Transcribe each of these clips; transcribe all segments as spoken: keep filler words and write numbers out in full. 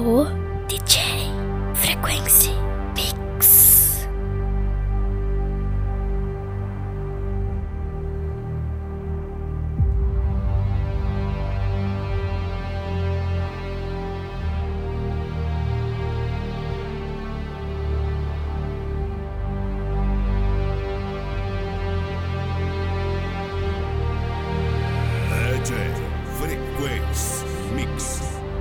o D J Frequency Mix. D J Frequency Mix.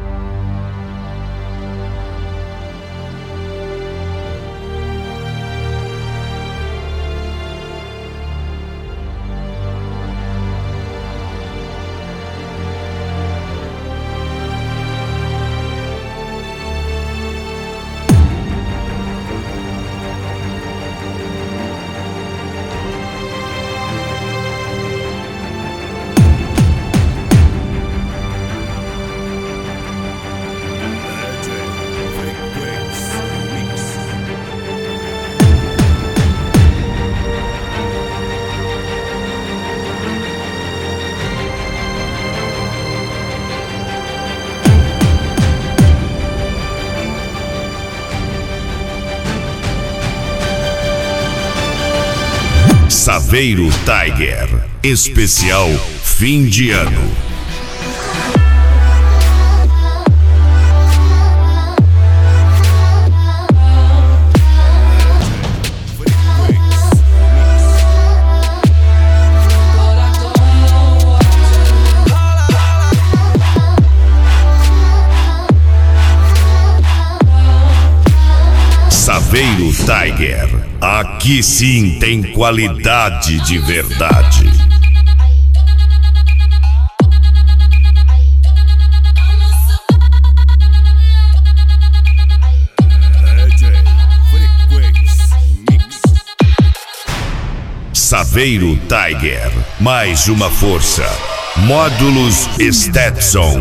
Saveiro Tiger, especial fim de ano. Saveiro Tiger, aqui sim tem qualidade de verdade. D J Frequency Mix. Saveiro Tiger, mais uma força. Módulos Stetson.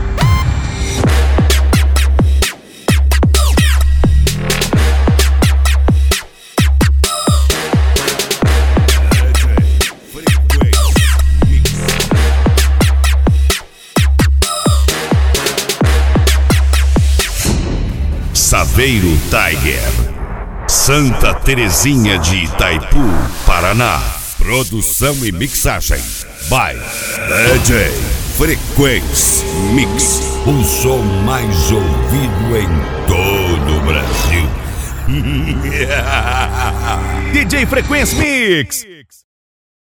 Saveiro Tiger, Santa Terezinha de Itaipu, Paraná. Produção e mixagem by D J Frequency Mix. O som mais ouvido em todo o Brasil. D J Frequency Mix.